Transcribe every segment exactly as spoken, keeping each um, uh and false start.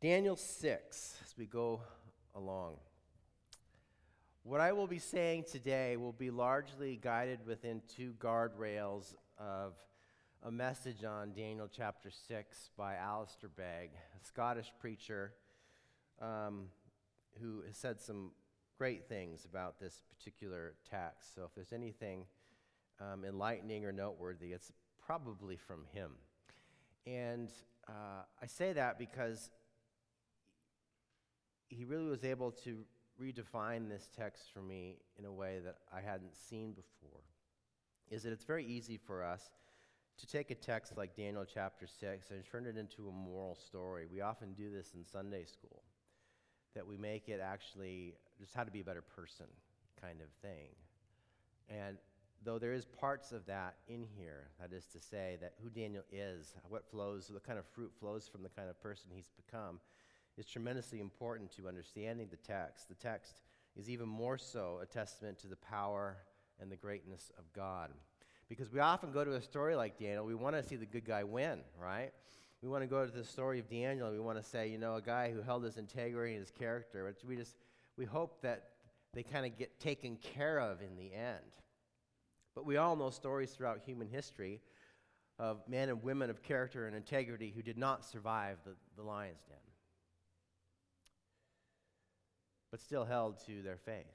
Daniel six, as we go along. What I will be saying today will be largely guided within two guardrails of a message on Daniel chapter six by Alistair Begg, a Scottish preacher um, who has said some great things about this particular text. So if there's anything um, enlightening or noteworthy, it's probably from him. And uh, I say that because he really was able to redefine this text for me in a way that I hadn't seen before. Is that it's very easy for us to take a text like Daniel chapter six and turn it into a moral story. We often do this in Sunday school, that we make it actually just how to be a better person kind of thing. And though there is parts of that in here, that is to say that who Daniel is, what flows, what kind of fruit flows from the kind of person he's become, is tremendously important to understanding the text. The text is even more so a testament to the power and the greatness of God. Because we often go to a story like Daniel, we want to see the good guy win, right? We want to go to the story of Daniel, and we want to say, you know, a guy who held his integrity and his character, which we just, we hope that they kind of get taken care of in the end. But we all know stories throughout human history of men and women of character and integrity who did not survive the, the lion's den, but still held to their faith.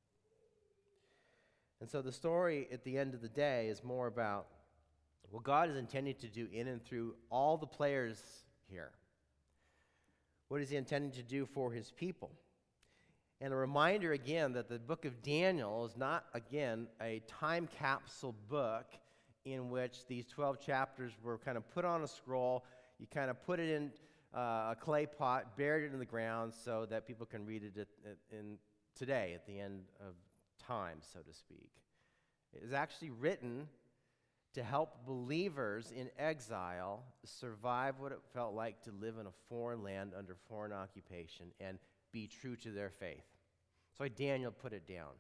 And so the story at the end of the day is more about what God is intending to do in and through all the players here. What is he intending to do for his people? And a reminder again that the book of Daniel is not, again, a time capsule book in which these twelve chapters were kind of put on a scroll. You kind of put it in Uh, a clay pot, buried it in the ground so that people can read it at, at, in today at the end of time, so to speak. It was actually written to help believers in exile survive what it felt like to live in a foreign land under foreign occupation and be true to their faith. So Daniel put it down,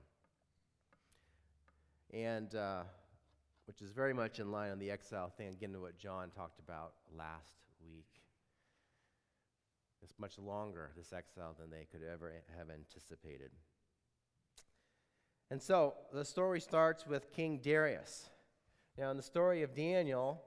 and uh, which is very much in line on the exile thing, again, to what John talked about last week. It's much longer, this exile, than they could ever have anticipated. And so, the story starts with King Darius. Now, in the story of Daniel,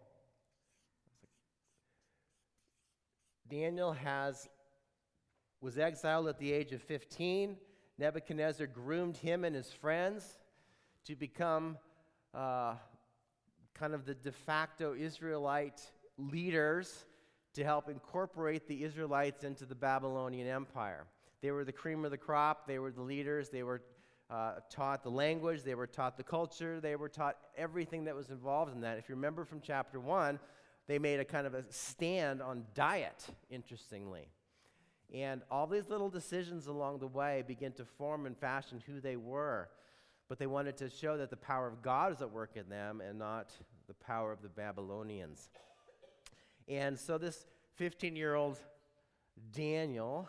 Daniel has was exiled at the age of fifteen. Nebuchadnezzar groomed him and his friends to become uh, kind of the de facto Israelite leaders to help incorporate the Israelites into the Babylonian Empire. They were the cream of the crop. They were the leaders. They were uh, taught the language. They were taught the culture. They were taught everything that was involved in that. If you remember from chapter one, they made a kind of a stand on diet, interestingly. And all these little decisions along the way begin to form and fashion who they were. But they wanted to show that the power of God is at work in them and not the power of the Babylonians. And so this fifteen-year-old Daniel,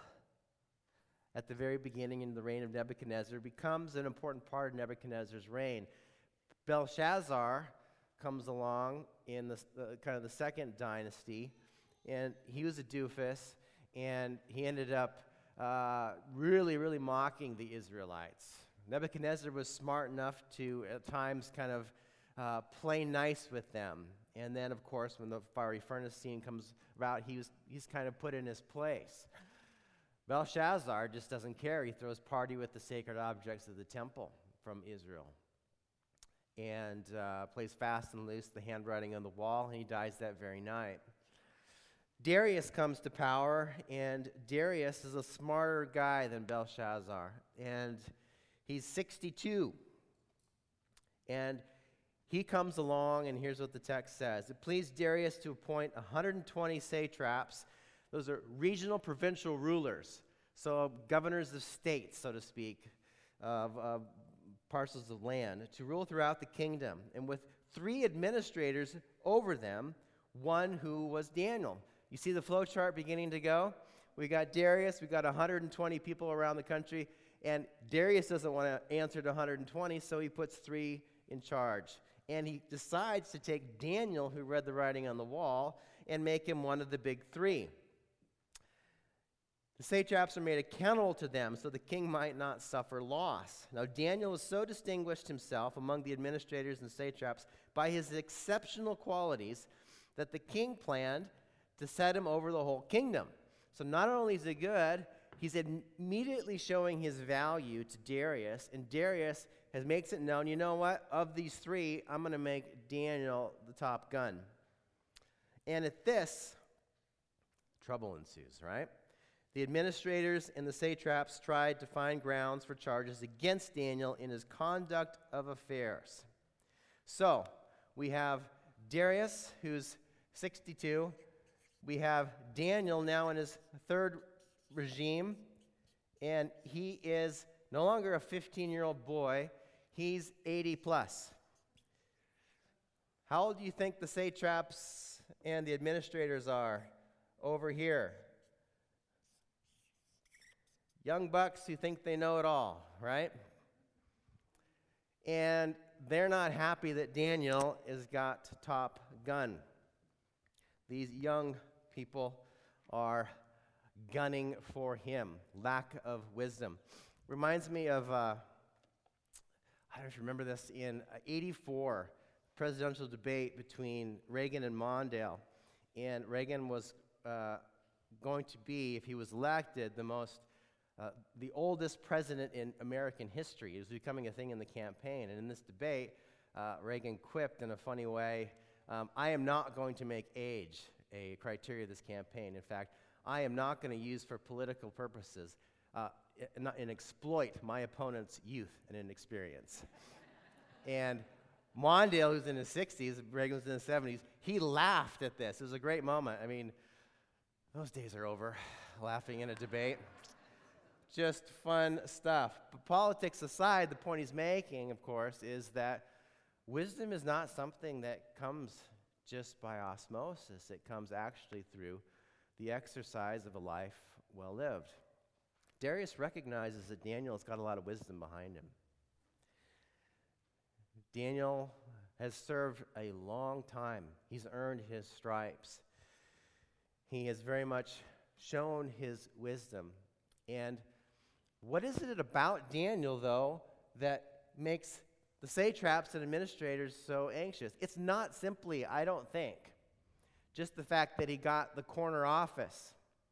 at the very beginning in the reign of Nebuchadnezzar, becomes an important part of Nebuchadnezzar's reign. Belshazzar comes along in the uh, kind of the second dynasty, and he was a doofus, and he ended up uh, really, really mocking the Israelites. Nebuchadnezzar was smart enough to, at times, kind of uh, play nice with them. And then, of course, when the fiery furnace scene comes about, he was, he's kind of put in his place. Belshazzar just doesn't care. He throws party with the sacred objects of the temple from Israel and uh, plays fast and loose, the handwriting on the wall, and he dies that very night. Darius comes to power, and Darius is a smarter guy than Belshazzar, and he's sixty-two. And he comes along, and here's what the text says. It pleased Darius to appoint one hundred twenty satraps. Those are regional provincial rulers, so governors of states, so to speak, of uh, parcels of land, to rule throughout the kingdom, and with three administrators over them, one who was Daniel. You see the flow chart beginning to go? We got Darius, we got one hundred twenty people around the country, and Darius doesn't want to answer to one hundred twenty, so he puts three in charge. And he decides to take Daniel, who read the writing on the wall, and make him one of the big three. The satraps are made accountable to them so the king might not suffer loss. Now, Daniel was so distinguished himself among the administrators and satraps by his exceptional qualities that the king planned to set him over the whole kingdom. So not only is he good, he's immediately showing his value to Darius, and Darius has makes it known, you know what, of these three, I'm going to make Daniel the top gun. And at this, trouble ensues, right? The administrators and the satraps tried to find grounds for charges against Daniel in his conduct of affairs. So, we have Darius, who's sixty-two. We have Daniel now in his third regime, and he is no longer a fifteen-year-old boy. He's eighty plus. How old do you think the satraps and the administrators are over here? Young bucks who think they know it all, right? And they're not happy that Daniel has got top gun. These young people are gunning for him. Lack of wisdom. Reminds me of, uh, I don't remember this, in eighty-four, presidential debate between Reagan and Mondale. And Reagan was uh, going to be, if he was elected, the most Uh, the oldest president in American history. It was becoming a thing in the campaign. And in this debate, uh, Reagan quipped in a funny way, um, I am not going to make age a criteria of this campaign. In fact, I am not going to use for political purposes uh, and, and exploit my opponent's youth and inexperience. And Mondale, who's in his sixties, Reagan was in his seventies, he laughed at this. It was a great moment. I mean, those days are over, laughing in a debate. Just fun stuff. But politics aside, the point he's making, of course, is that wisdom is not something that comes just by osmosis. It comes actually through the exercise of a life well lived. Darius recognizes that Daniel has got a lot of wisdom behind him. Daniel has served a long time. He's earned his stripes. He has very much shown his wisdom. And what is it about Daniel, though, that makes the satraps and administrators so anxious? It's not simply, I don't think, just the fact that he got the corner office.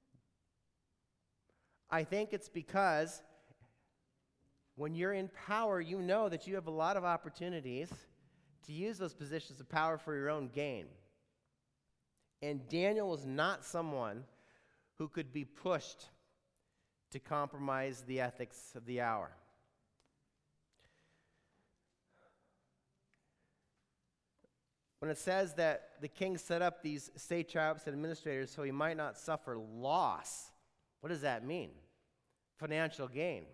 I think it's because when you're in power, you know that you have a lot of opportunities to use those positions of power for your own gain. And Daniel was not someone who could be pushed to compromise the ethics of the hour. When it says that the king set up these satraps and administrators so he might not suffer loss, what does that mean? Financial gain.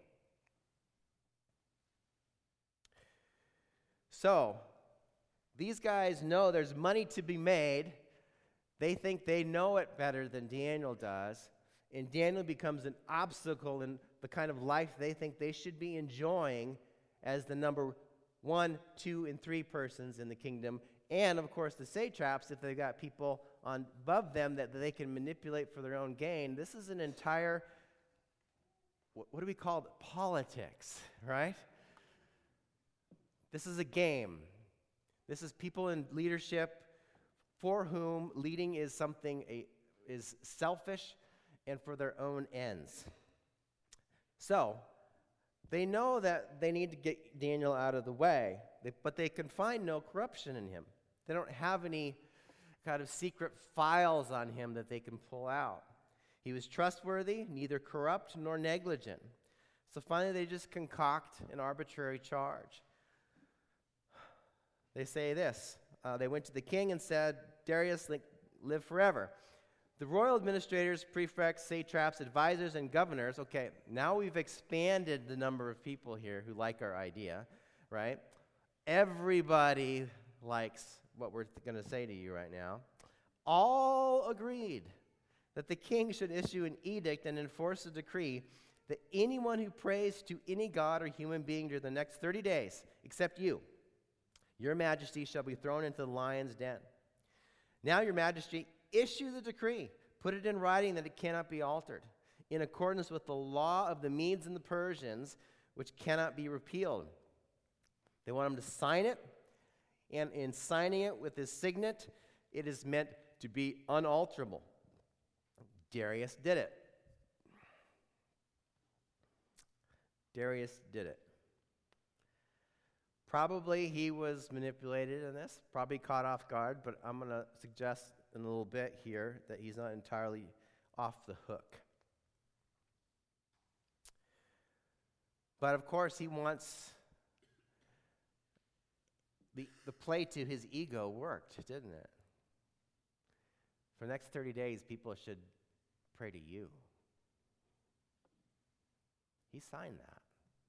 So, these guys know there's money to be made. They think they know it better than Daniel does. And Daniel becomes an obstacle in the kind of life they think they should be enjoying as the number one, two, and three persons in the kingdom. And, of course, the satraps, if they've got people on above them that they can manipulate for their own gain. This is an entire, what, what do we call it? Politics, right? This is a game. This is people in leadership for whom leading is something a, is selfish and for their own ends. So, they know that they need to get Daniel out of the way, but they can find no corruption in him. They don't have any kind of secret files on him that they can pull out. He was trustworthy, neither corrupt nor negligent. So finally, they just concoct an arbitrary charge. They say this. Uh, they went to the king and said, Darius, live forever. The royal administrators, prefects, satraps, advisors, and governors, okay, now we've expanded the number of people here who like our idea, right? Everybody likes what we're going to say to you right now. All agreed that the king should issue an edict and enforce a decree that anyone who prays to any god or human being during the next thirty days, except you, your majesty, shall be thrown into the lion's den. Now, your majesty, issue the decree. Put it in writing that it cannot be altered. in accordance with the law of the Medes and the Persians, which cannot be repealed. They want him to sign it, and in signing it with his signet, it is meant to be unalterable. Darius did it. Darius did it. Probably he was manipulated in this, probably caught off guard, but I'm going to suggest in a little bit here that he's not entirely off the hook. But of course, he wants the, the play to his ego worked, didn't it? For the next thirty days, people should pray to you. He signed that.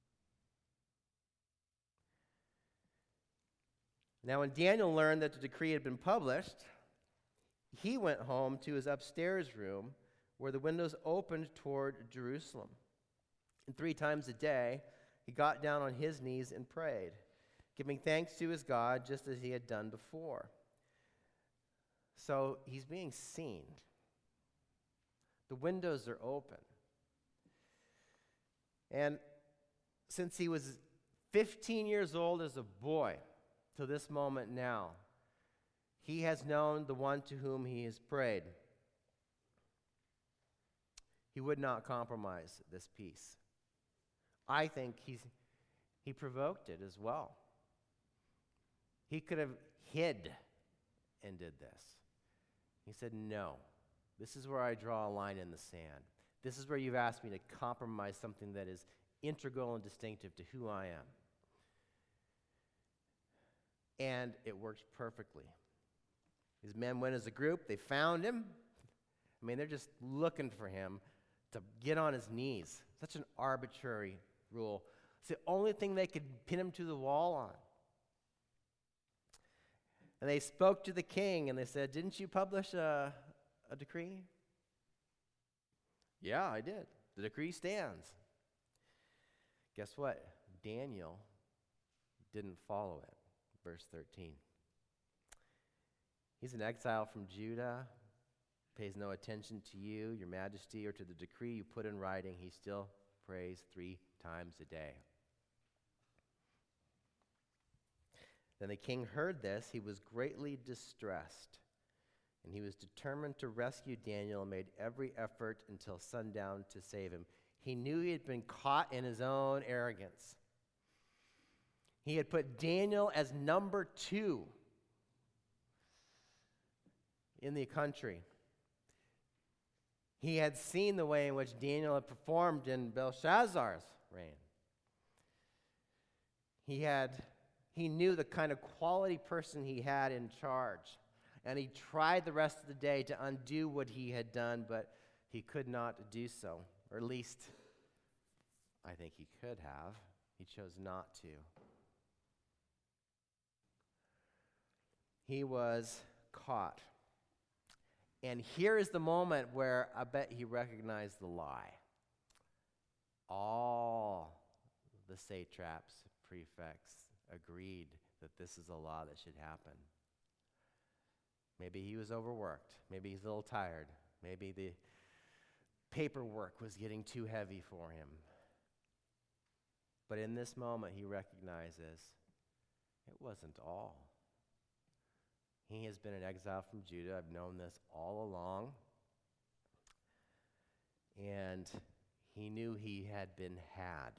Now, when Daniel learned that the decree had been published, he went home to his upstairs room where the windows opened toward Jerusalem. And three times a day, he got down on his knees and prayed, giving thanks to his God just as he had done before. So he's being seen. The windows are open. And since he was fifteen years old as a boy, to this moment now, he has known the one to whom he has prayed. He would not compromise this peace. I think he's, he provoked it as well. He could have hid and did this. He said, no, this is where I draw a line in the sand. This is where you've asked me to compromise something that is integral and distinctive to who I am. And it worked perfectly. His men went as a group. They found him. I mean, they're just looking for him to get on his knees. Such an arbitrary rule. It's the only thing they could pin him to the wall on. And they spoke to the king, and they said, didn't you publish a, a decree? Yeah, I did. The decree stands. Guess what? Daniel didn't follow it. Verse thirteen. He's in exile from Judah, pays no attention to you, your majesty, or to the decree you put in writing. He still prays three times a day. Then the king heard this. He was greatly distressed, and he was determined to rescue Daniel and made every effort until sundown to save him. He knew he had been caught in his own arrogance. He had put Daniel as number two in the country. He had seen the way in which Daniel had performed in Belshazzar's reign. He had, he knew the kind of quality person he had in charge. And he tried the rest of the day to undo what he had done, but he could not do so. Or at least, I think he could have. He chose not to. He was caught. And here is the moment where I bet he recognized the lie. All the satraps, prefects agreed that this is a law that should happen. Maybe he was overworked. Maybe he's a little tired. Maybe the paperwork was getting too heavy for him. But in this moment, he recognizes it wasn't all. He has been in exile from Judah. I've known this all along. And he knew he had been had.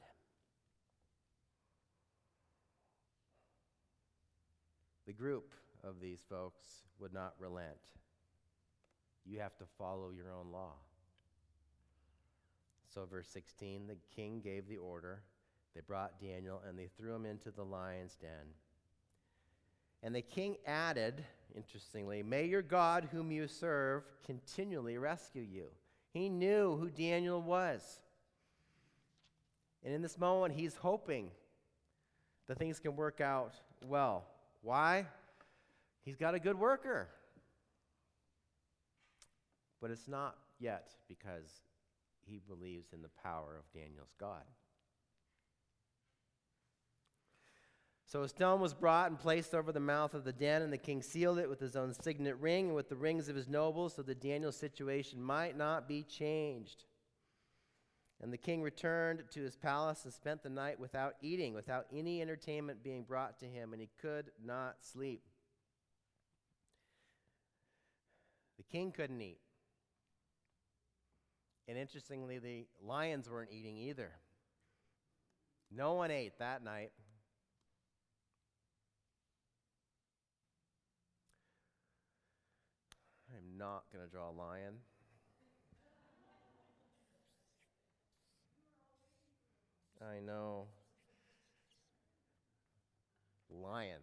The group of these folks would not relent. You have to follow your own law. So verse sixteen, the king gave the order. They brought Daniel and they threw him into the lion's den. And the king added, interestingly, may your God whom you serve continually rescue you. He knew who Daniel was. And in this moment, he's hoping that things can work out well. Why? He's got a good worker. But it's not yet because he believes in the power of Daniel's God. So a stone was brought and placed over the mouth of the den, and the king sealed it with his own signet ring and with the rings of his nobles, so that Daniel's situation might not be changed. And the king returned to his palace and spent the night without eating, without any entertainment being brought to him, and he could not sleep. The king couldn't eat. And interestingly, the lions weren't eating either. No one ate that night. I'm not going to draw a lion. I know. Lion.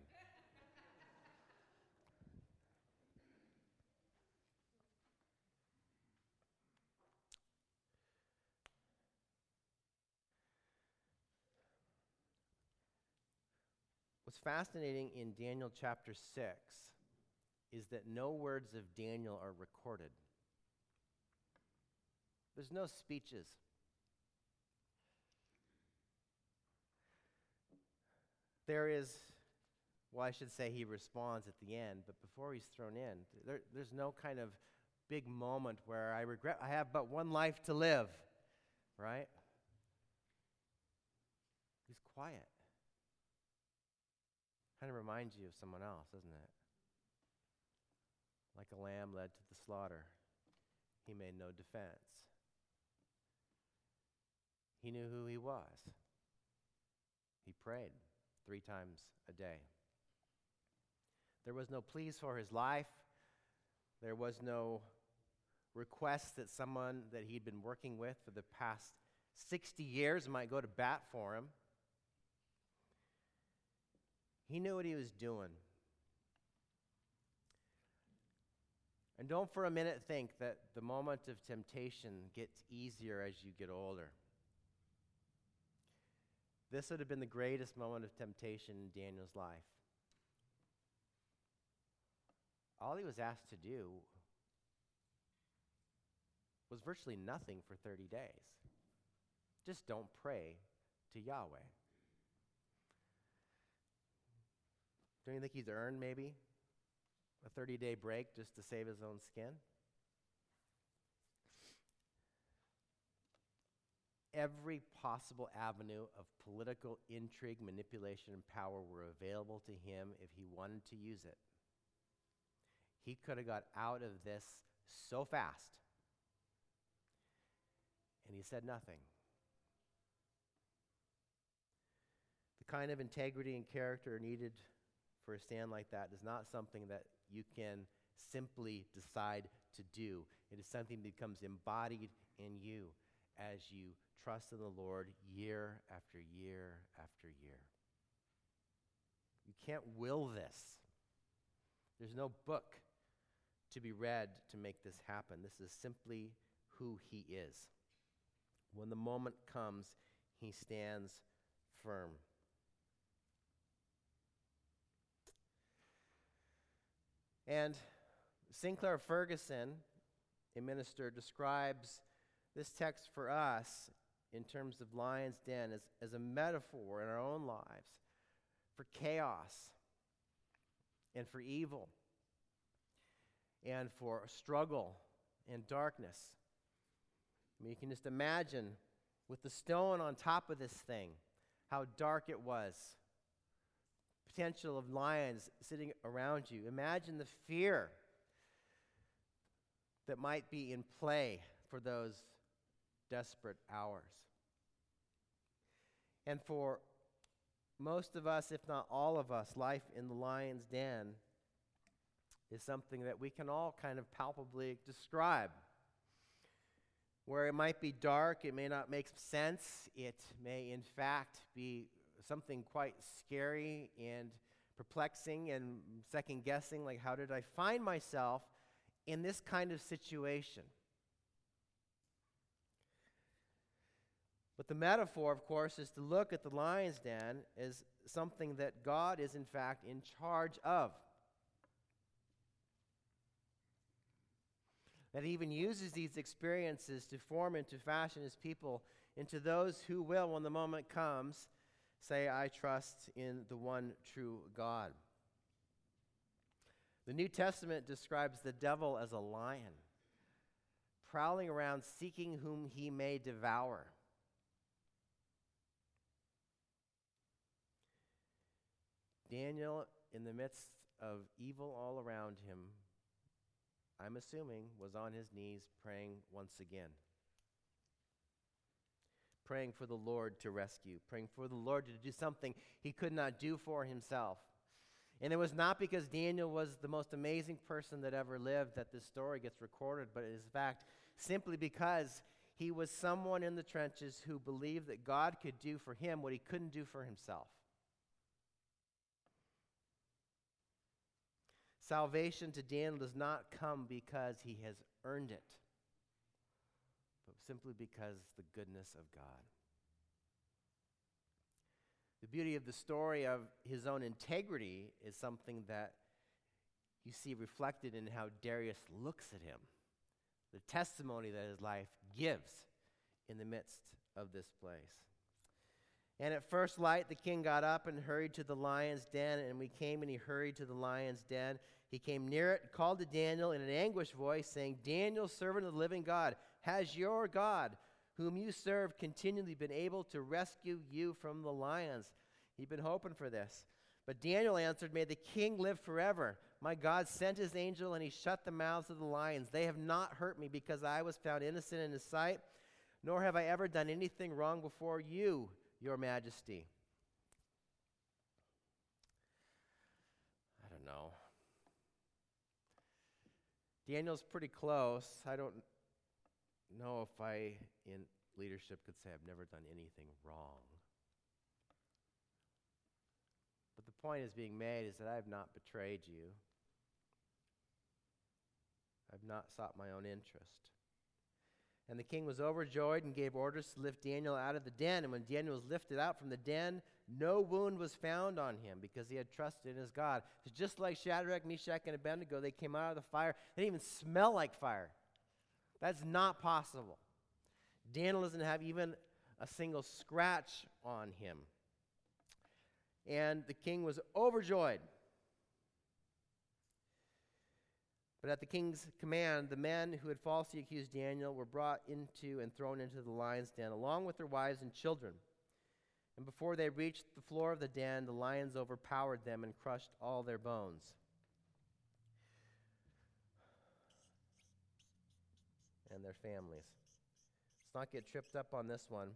What's fascinating in Daniel chapter six is that no words of Daniel are recorded. There's no speeches. There is, well, I should say he responds at the end, but before he's thrown in, there, there's no kind of big moment where I regret, I have but one life to live, right? He's quiet. Kind of reminds you of someone else, doesn't it? Like a lamb led to the slaughter, he made no defense. He knew who he was. He prayed three times a day. There was no pleas for his life. There was no request that someone that he'd been working with for the past sixty years might go to bat for him. He knew what he was doing. And don't for a minute think that the moment of temptation gets easier as you get older. This would have been the greatest moment of temptation in Daniel's life. All he was asked to do was virtually nothing for thirty days. Just don't pray to Yahweh. Don't you think he's earned maybe a thirty-day break just to save his own skin? Every possible avenue of political intrigue, manipulation, and power were available to him if he wanted to use it. He could have got out of this so fast. And he said nothing. The kind of integrity and character needed for a stand like that is not something that you can simply decide to do. It is something that becomes embodied in you as you trust in the Lord year after year after year. You can't will this. There's no book to be read to make this happen. This is simply who he is. When the moment comes, he stands firm. And Sinclair Ferguson, a minister, describes this text for us in terms of Lion's Den as, as a metaphor in our own lives for chaos and for evil and for struggle and darkness. I mean, you can just imagine with the stone on top of this thing, how dark it was. Potential of lions sitting around you. Imagine the fear that might be in play for those desperate hours. And for most of us, if not all of us, life in the lion's den is something that we can all kind of palpably describe. Where it might be dark, it may not make sense, it may in fact be something quite scary and perplexing and second-guessing, like how did I find myself in this kind of situation? But the metaphor, of course, is to look at the lion's den as something that God is in fact in charge of. That he even uses these experiences to form and to fashion his people into those who will, when the moment comes, say, I trust in the one true God. The New Testament describes the devil as a lion, prowling around seeking whom he may devour. Daniel, in the midst of evil all around him, I'm assuming, was on his knees praying once again. Praying for the Lord to rescue, praying for the Lord to do something he could not do for himself. And it was not because Daniel was the most amazing person that ever lived that this story gets recorded, but it is in fact simply because he was someone in the trenches who believed that God could do for him what he couldn't do for himself. Salvation to Daniel does not come because he has earned it, but simply because the goodness of God. The beauty of the story of his own integrity is something that you see reflected in how Darius looks at him, the testimony that his life gives in the midst of this place. And at first light, the king got up and hurried to the lion's den, and we came and he hurried to the lion's den. He came near it, called to Daniel in an anguished voice, saying, Daniel, servant of the living God, has your God, whom you serve, continually been able to rescue you from the lions? He'd been hoping for this. But Daniel answered, may the king live forever. My God sent his angel, and he shut the mouths of the lions. They have not hurt me, because I was found innocent in his sight, nor have I ever done anything wrong before you, your majesty. I don't know. Daniel's pretty close. I don't know if I, in leadership, could say I've never done anything wrong. But the point is being made is that I have not betrayed you. I've not sought my own interest. And the king was overjoyed and gave orders to lift Daniel out of the den. And when Daniel was lifted out from the den, no wound was found on him, because he had trusted in his God. It's just like Shadrach, Meshach, and Abednego. They came out of the fire. They didn't even smell like fire. That's not possible. Daniel doesn't have even a single scratch on him. And the king was overjoyed. But at the king's command, the men who had falsely accused Daniel were brought into and thrown into the lion's den, along with their wives and children. And before they reached the floor of the den, the lions overpowered them and crushed all their bones. And their families. Let's not get tripped up on this one.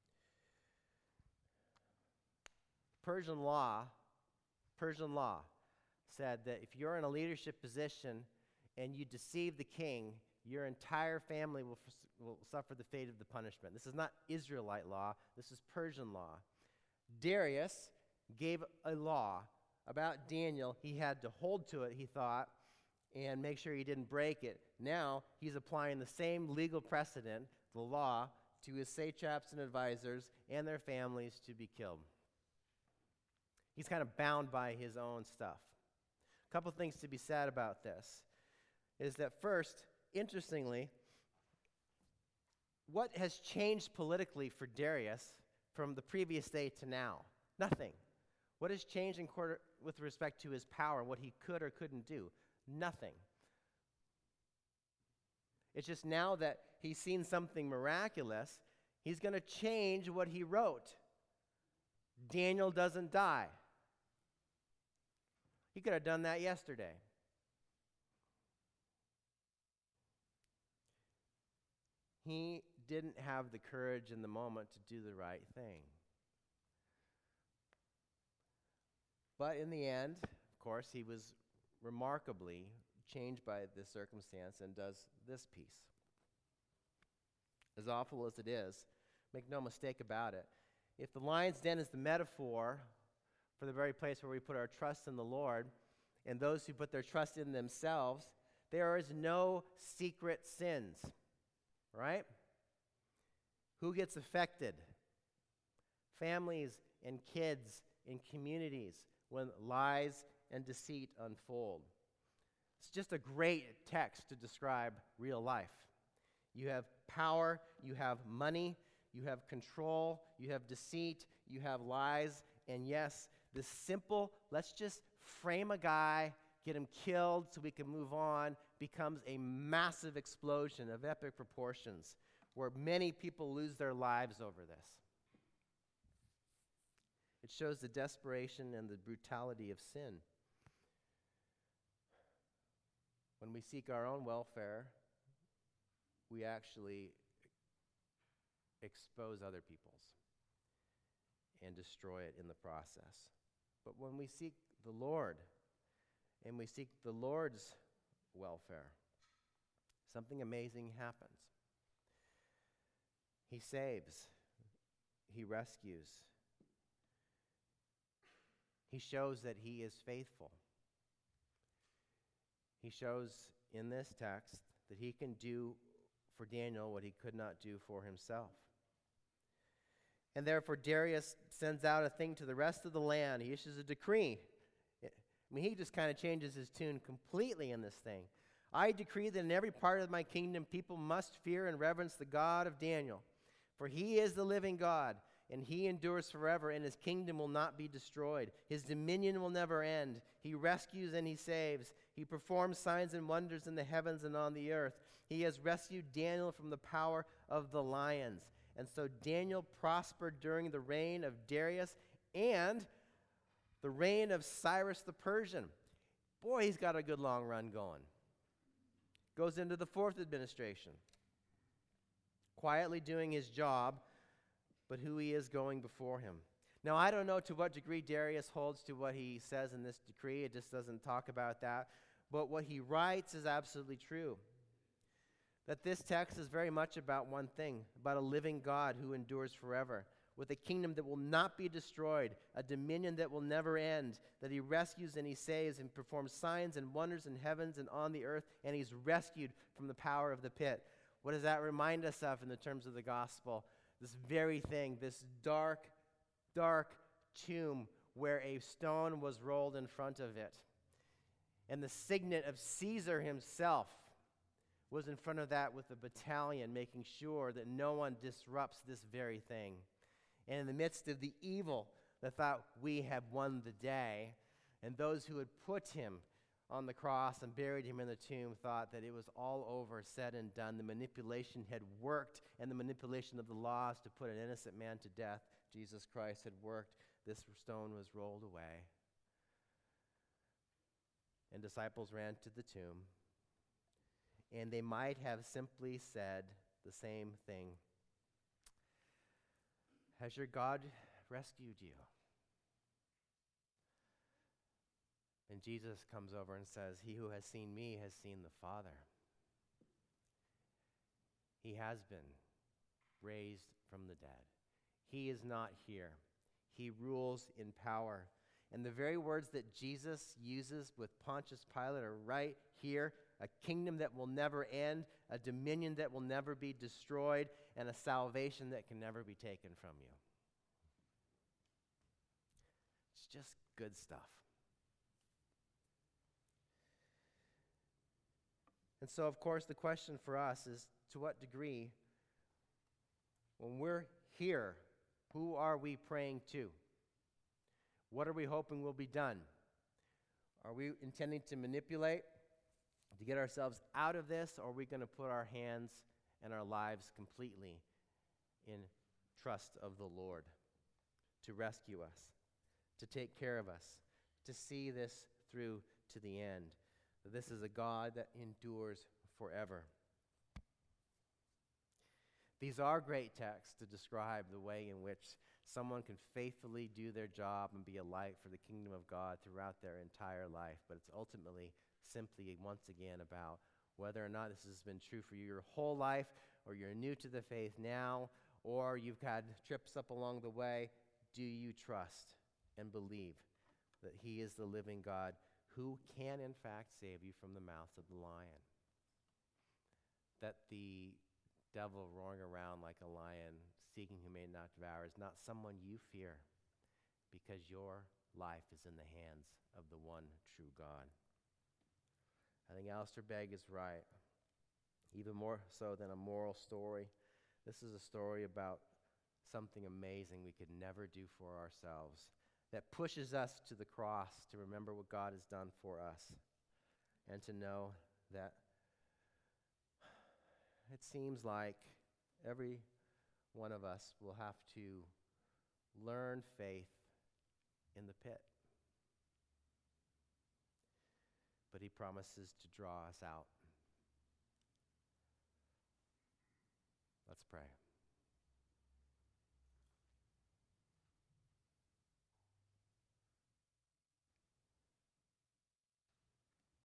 Persian law, Persian law said that if you're in a leadership position and you deceive the king, your entire family will, will suffer the fate of the punishment. This is not Israelite law. This is Persian law. Darius gave a law about Daniel. He had to hold to it, he thought, and make sure he didn't break it. Now he's applying the same legal precedent, the law, to his satraps and advisors and their families to be killed. He's kind of bound by his own stuff. A couple things to be said about this is that first, interestingly, what has changed politically for Darius from the previous day to now? Nothing. What has changed in quarter, with respect to his power, what he could or couldn't do? Nothing. It's just now that he's seen something miraculous, he's going to change what he wrote. Daniel doesn't die. He could have done that yesterday. He didn't have the courage in the moment to do the right thing. But in the end, of course, he was remarkably changed by this circumstance and does this piece. As awful as it is, make no mistake about it, if the lion's den is the metaphor for the very place where we put our trust in the Lord, and those who put their trust in themselves, there is no secret sins, right? Who gets affected? Families and kids in communities when lies and deceit unfold. It's just a great text to describe real life. You have power, you have money, you have control, you have deceit, you have lies, and yes, this simple, let's just frame a guy, get him killed so we can move on, becomes a massive explosion of epic proportions where many people lose their lives over this. It shows the desperation and the brutality of sin. When we seek our own welfare, we actually expose other people's and destroy it in the process. But when we seek the Lord and we seek the Lord's welfare, something amazing happens. He saves. He rescues. He shows that he is faithful. He shows in this text that he can do for Daniel what he could not do for himself. And therefore Darius sends out a thing to the rest of the land. He issues a decree. I mean, he just kind of changes his tune completely in this thing. I decree that in every part of my kingdom people must fear and reverence the God of Daniel. For he is the living God, and he endures forever, and his kingdom will not be destroyed. His dominion will never end. He rescues and he saves. He performs signs and wonders in the heavens and on the earth. He has rescued Daniel from the power of the lions. And so Daniel prospered during the reign of Darius and the reign of Cyrus the Persian. Boy, he's got a good long run going. Goes into the fourth administration, quietly doing his job, but who he is going before him. Now, I don't know to what degree Darius holds to what he says in this decree. It just doesn't talk about that. But what he writes is absolutely true. That this text is very much about one thing, about a living God who endures forever, with a kingdom that will not be destroyed, a dominion that will never end, that he rescues and he saves and performs signs and wonders in heavens and on the earth, and he's rescued from the power of the pit. What does that remind us of in the terms of the gospel? This very thing, this dark, dark tomb where a stone was rolled in front of it. And the signet of Caesar himself was in front of that with a battalion, making sure that no one disrupts this very thing. And in the midst of the evil that thought we have won the day, and those who had put him on the cross and buried him in the tomb thought that it was all over, said and done. The manipulation had worked, and the manipulation of the laws to put an innocent man to death, Jesus Christ, had worked. This stone was rolled away. And disciples ran to the tomb, and they might have simply said the same thing. Has your God rescued you? And Jesus comes over and says, he who has seen me has seen the Father. He has been raised from the dead. He is not here. He rules in power. And the very words that Jesus uses with Pontius Pilate are right here: a kingdom that will never end, a dominion that will never be destroyed, and a salvation that can never be taken from you. It's just good stuff. And so, of course, the question for us is, to what degree, when we're here, who are we praying to? What are we hoping will be done? Are we intending to manipulate, to get ourselves out of this, or are we going to put our hands and our lives completely in trust of the Lord to rescue us, to take care of us, to see this through to the end? This is a God that endures forever. These are great texts to describe the way in which someone can faithfully do their job and be a light for the kingdom of God throughout their entire life. But it's ultimately simply, once again, about whether or not this has been true for you your whole life, or you're new to the faith now, or you've had trips up along the way. Do you trust and believe that he is the living God who can, in fact, save you from the mouth of the lion? That the devil roaring around like a lion, seeking who may not devour, is not someone you fear, because your life is in the hands of the one true God. I think Alistair Begg is right. Even more so than a moral story, this is a story about something amazing we could never do for ourselves, that pushes us to the cross to remember what God has done for us, and to know that it seems like every one of us will have to learn faith in the pit. But he promises to draw us out. Let's pray.